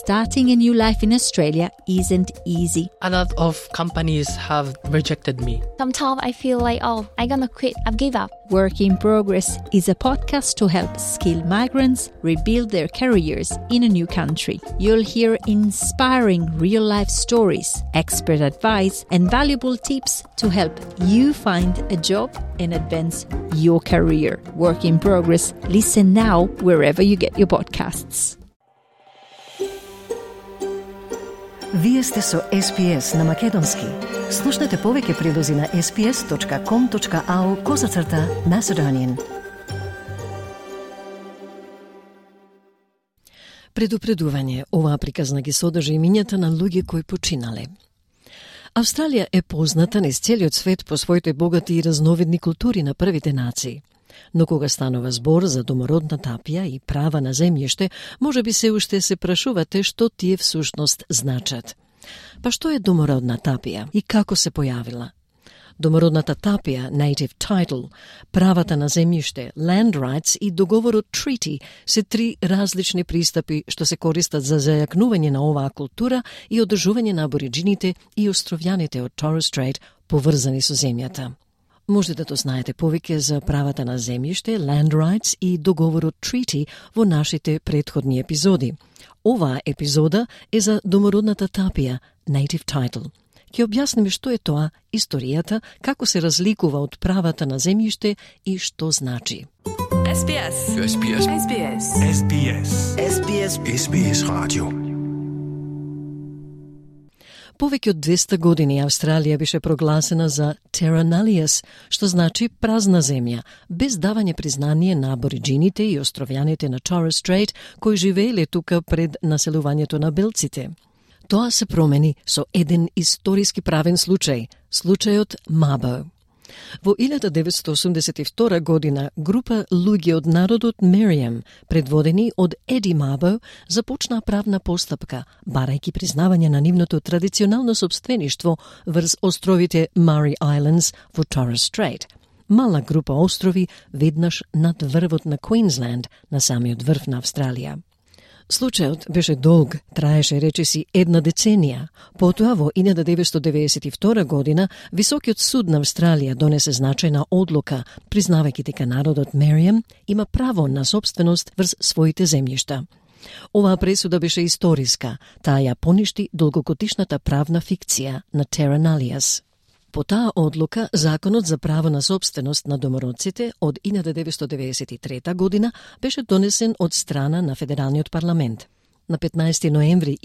starting a new life in Australia isn't easy. A lot of companies have rejected me. Sometimes I feel like, I'm gonna quit, I've give up. Work in Progress is a podcast to help skilled migrants rebuild their careers in a new country. You'll hear inspiring real-life stories, expert advice, and valuable tips to help you find a job and advance your career. Work in Progress. Listen now wherever you get your podcasts. Вие сте со SPS на Македонски. Слушнете повеќе прилози на sps.com.au/Macedonian. Предупредување, оваа приказна ги содржи имињата на луѓе кои починале. Австралија е позната низ целиот свет по своите богати и разновидни култури на првите нации. Но кога станува збор за домородна тапија и права на земјиште, може би се уште се прашувате што тие всушност значат. Па што е домородна тапија и како се појавила? Домородната тапија, native title, правата на земјиште, land rights и договорот treaty се три различни пристапи што се користат за зајакнување на оваа култура и одржување на абориджините и островјаните од Torres Strait поврзани со земјата. Можете да знаете повеќе за правата на земјиште, land rights и договорот treaty во нашите претходни епизоди. Оваа епизода е за домородната тапија, native title. Ќе објасниме што е тоа, историјата, како се разликува од правата на земјиште и што значи. SBS. SBS. SBS. SBS. SBS. SBS Radio. Повеќе од 200 години Австралија беше прогласена за Terra Nullius, што значи празна земја, без давање признание на абориджините и островјаните на Torres Strait, кои живееле тука пред населувањето на белците. Тоа се промени со еден историски правен случај, случајот Mabo. Во 1982 година група луѓе од народот Meriam, предводени од Еди Mabo, започнаа правна постапка, барајќи признавање на нивното традиционално сопствеништво врз островите Murray Islands во Torres Strait. Мала група острови веднаш над врвот на Queensland, на самиот врв на Австралија. Случајот беше долг, траеше речиси една деценија. Потоа во 1992 година Високиот суд на Австралија донесе значајна одлука, признавајќи дека народот Meriam има право на собственост врз своите земјишта. Оваа пресуда беше историска, таа ја поништи долгогодишната правна фикција на Terra Nullius. По таа одлука, Законот за право на собственост на домородците од 1993 година беше донесен од страна на Федералниот парламент. На 15 ноември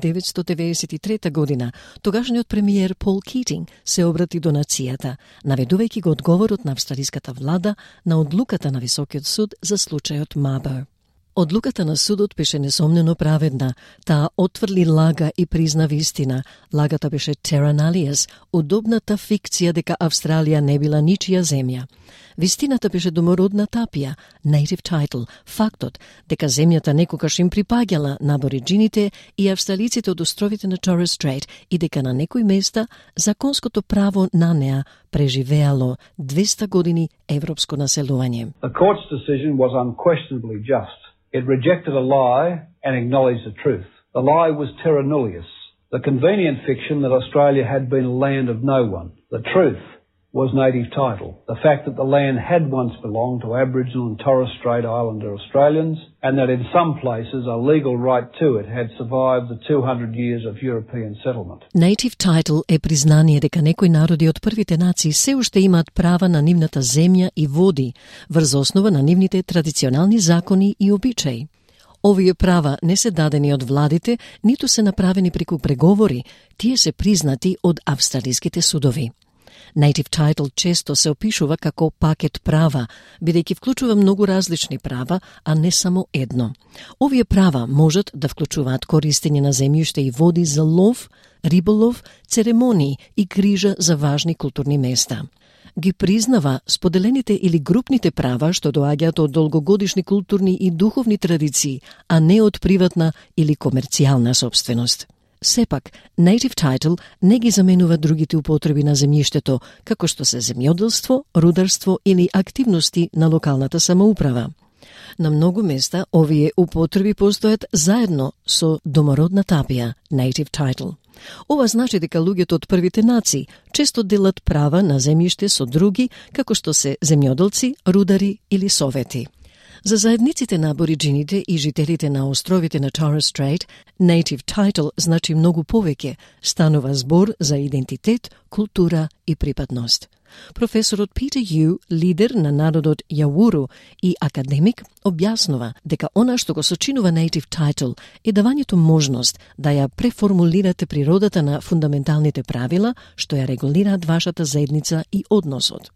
1993 година, тогашниот премиер Пол Китинг се обрати до нацијата, наведувајќи го одговорот на австралиската влада на одлуката на Високиот суд за случајот Mabo. Одлуката на судот беше несомнено праведна, таа отврли лага и призна вистина. Лагата беше Terra Nullius, удобната фикција дека Австралија не била ничија земја. Вистината беше домородна тапија, native title, фактот дека земјата некогаш им припаѓала на абориджините и австралиците од островите на Torres Strait и дека на некои места законското право на неа преживеало 200 години европско населување. The court's decision was unquestionably just. It rejected a lie and acknowledged the truth. The lie was Terra Nullius, the convenient fiction that Australia had been a land of no one. The truth was native title, the fact that the land had once belonged to Aboriginal and Torres Strait Islander Australians, and that in some places a legal right to it had survived the 200 years of European settlement. Native title е признание дека некои народи од првите нации се уште имаат права на нивната земја и води, врз основа на нивните традиционални закони и обичаи. Овие права не се дадени од владите, ниту се направени преку преговори, тие се признати од австралиските судови. Native title често се опишува како пакет права, бидејќи вклучува многу различни права, а не само едно. Овие права можат да вклучуваат користење на земјиште и води за лов, риболов, церемонии и грижа за важни културни места. Ги признава споделените или групните права што доаѓаат од долгогодишни културни и духовни традиции, а не од приватна или комерцијална собственост. Сепак, native title не ги заменува другите употреби на земјиштето, како што се земјоделство, рударство или активности на локалната самоуправа. На многу места овие употреби постојат заедно со домородна тапија, native title. Ова значи дека луѓето од првите нации често делат права на земјиште со други, како што се земјоделци, рудари или совети. За заедниците на абориджините и жителите на островите на Torres Strait, native title значи многу повеќе, станува збор за идентитет, култура и припадност. Професорот Питер Ю, лидер на народот Јауру и академик, објаснува дека она што го сочинува native title е давањето можност да ја преформулирате природата на фундаменталните правила што ја регулираат вашата заедница и односот.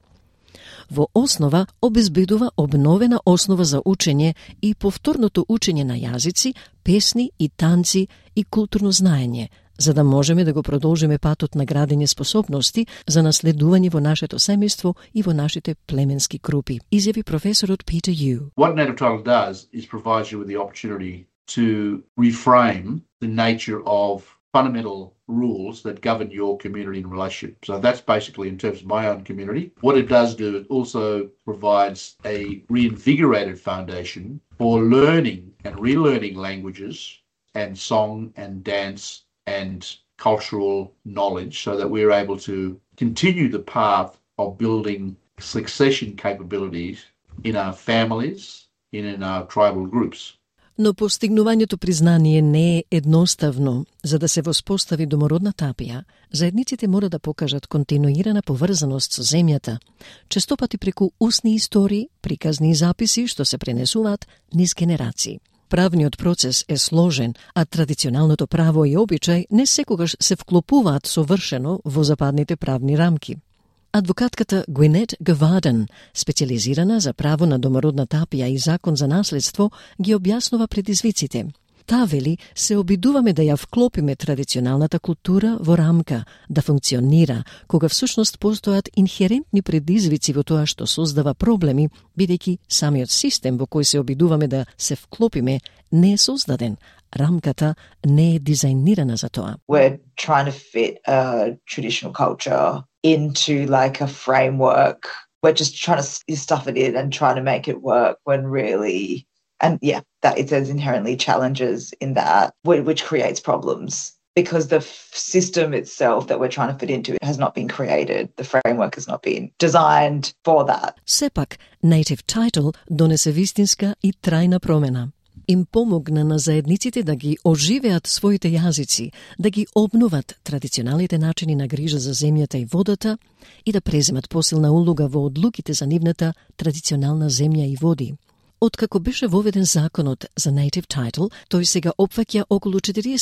Во основа обезбедува обновена основа за учење и повторното учење на јазици, песни и танци и културно знаење, за да можеме да го продолжиме патот на градење способности за наследување во нашето семејство и во нашите племенски групи, изјави професорот Питер Ю. What native title does is provides you with the opportunity to reframe the nature of fundamental rules that govern your community and relationship. So that's basically in terms of my own community. What it does do, it also provides a reinvigorated foundation for learning and relearning languages and song and dance and cultural knowledge so that we're able to continue the path of building succession capabilities in our families and in our tribal groups. Но постигнувањето признание не е едноставно. За да се воспостави домородна тапија, заедниците мора да покажат континуирана поврзаност со земјата, честопати преку устни истории, приказни записи што се пренесуваат низ генерации. Правниот процес е сложен, а традиционалното право и обичај не секогаш се вклопуваат совршено во западните правни рамки. Адвокатката Gwyneth Gavaden, специализирана за право на домородна тапија и закон за наследство, ги објаснува предизвиците. Таа вели, се обидуваме да ја вклопиме традиционалната култура во рамка, да функционира, кога всушност постојат инхерентни предизвици во тоа што создава проблеми, бидејќи самиот систем во кој се обидуваме да се вклопиме не е создаден. Рамката не е дизајнирана за тоа. We're trying to fit a traditional culture into like a framework. We're just trying to stuff it in and trying to make it work when really, and yeah, that there's inherently challenges in that, which creates problems because the system itself that we're trying to fit into has not been created. The framework has not been designed for that. Сепак, native title донесе вистинска и трајна промена. Им помогна на заедниците да ги оживеат своите јазици, да ги обноват традиционалните начини на грижа за земјата и водата и да преземат посилна улога во одлуките за нивната традиционална земја и води. Откако беше воведен законот за native title, тој сега опфаќа околу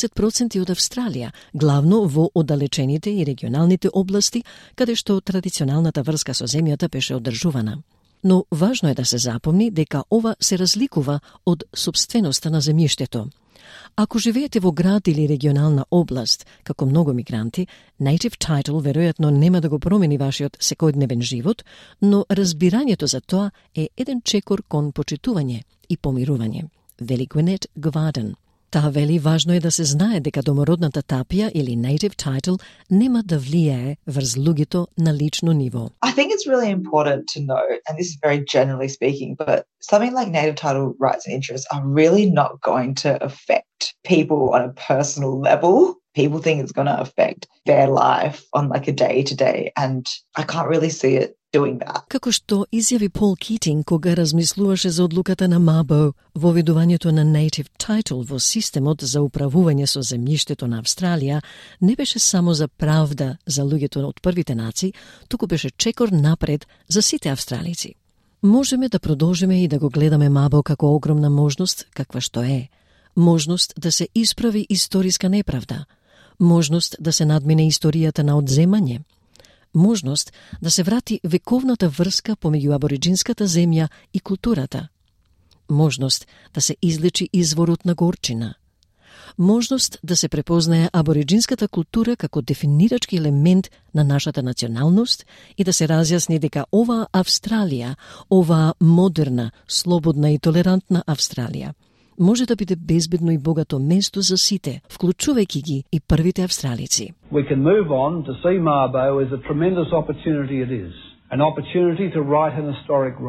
40% од Австралија, главно во оддалечените и регионалните области, каде што традиционалната врска со земјата беше одржувана. Но важно е да се запомни дека ова се разликува од сопственоста на земјиштето. Ако живеете во град или регионална област, како многу мигранти, native title веројатно нема да го промени вашиот секојдневен живот, но разбирањето за тоа е еден чекор кон почитување и помирување, вели Gwyneth Gavaden. Таа вели важно е да се знае дека домородната тапија или native title нема да влијае врз луѓето на лично ниво. I think it's really important to know, and this is very generally speaking, but something like native title rights and interests are really not going to affect people on a personal level. People think it's going to affect their life on like a day-to-day, and I can't really see it doing that. Како што изјави Пол Китинг кога размислуваше за одлуката на МАБО во воведувањето на native title во системот за управување со земјиштето на Австралија, не беше само за правда за луѓето од првите нации, туку беше чекор напред за сите австралици. Можеме да продолжиме и да го гледаме МАБО како огромна можност, каква што е. Можност да се исправи историска неправда. Можност да се надмине историјата на одземање. Можност да се врати вековната врска помеѓу абориджинската земја и културата. Можност да се излечи изворот на горчина. Можност да се препознае абориджинската култура како дефинирачки елемент на нашата националност и да се разјасни дека оваа Австралија, оваа модерна, слободна и толерантна Австралија, може да биде безбедно и богато место за сите, вклучувајќи ги и првите австралици. We can move on to see Mabo as a tremendous opportunity it is, an opportunity to right an historic wrong.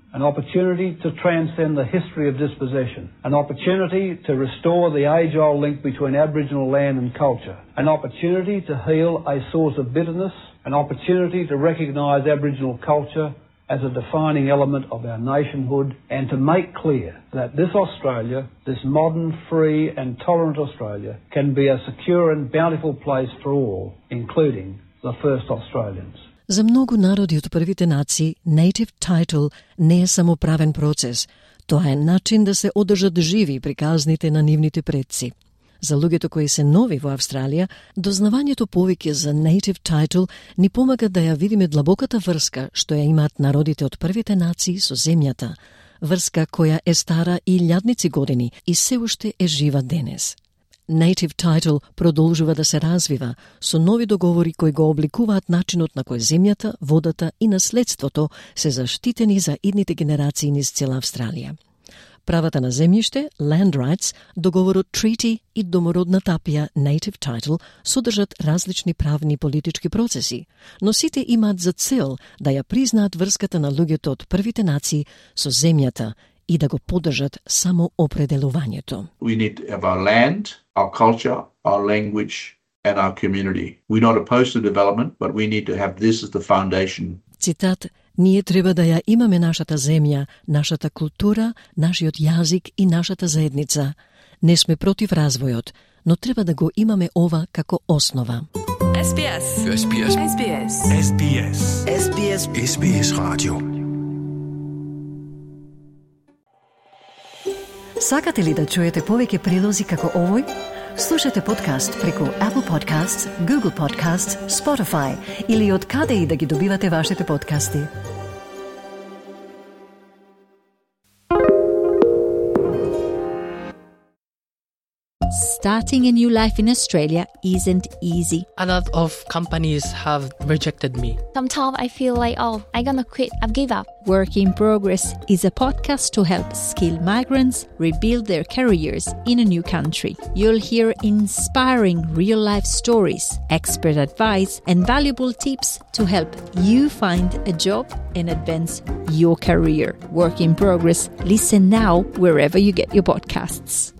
an opportunity to transcend the history of dispossession, an opportunity to restore the age-old link between Aboriginal land and culture, an opportunity to heal a source of bitterness, an opportunity to recognise Aboriginal culture as a defining element of our nationhood, and to make clear that this Australia, this modern, free and tolerant Australia, can be a secure and bountiful place for all, including the first Australians. За многу народи од првите нации, native title не е само правен процес, тоа е начин да се одржат живи приказните на нивните предци. За луѓето кои се нови во Австралија, дознавањето повеќе за native title ни помага да ја видиме длабоката врска што ја имаат народите од првите нации со земјата, врска која е стара и илјадници години и се уште е жива денес. Native title продолжува да се развива со нови договори кои го обликуваат начинот на кој земјата, водата и наследството се заштитени за идните генерации низ цела Австралија. Правата на земјиште, land rights, договорот treaty и домородна тапија, native title, содржат различни правни и политички процеси, но сите имаат за цел да ја признаат врската на луѓето од првите нации со земјата и да го поддржат само определувањето. We need to have our land, our culture, our language and our community. We're not opposed to development, but we need to have this as the foundation. Цитат: Ние треба да ја имаме нашата земја, нашата култура, нашиот јазик и нашата заедница. Не сме против развојот, но треба да го имаме ова како основа. SBS. SBS. SBS. SBS. SBS. SBS Radio. Сакате ли да чуете повеќе прилози како овој? Слушате подкаст преку Apple Podcasts, Google Podcasts, Spotify или од каде и да ги добивате вашите подкасти. Starting a new life in Australia isn't easy. A lot of companies have rejected me. Sometimes I feel like, I'm gonna quit. I've give up. Work in Progress is a podcast to help skilled migrants rebuild their careers in a new country. You'll hear inspiring real-life stories, expert advice, and valuable tips to help you find a job and advance your career. Work in Progress. Listen now wherever you get your podcasts.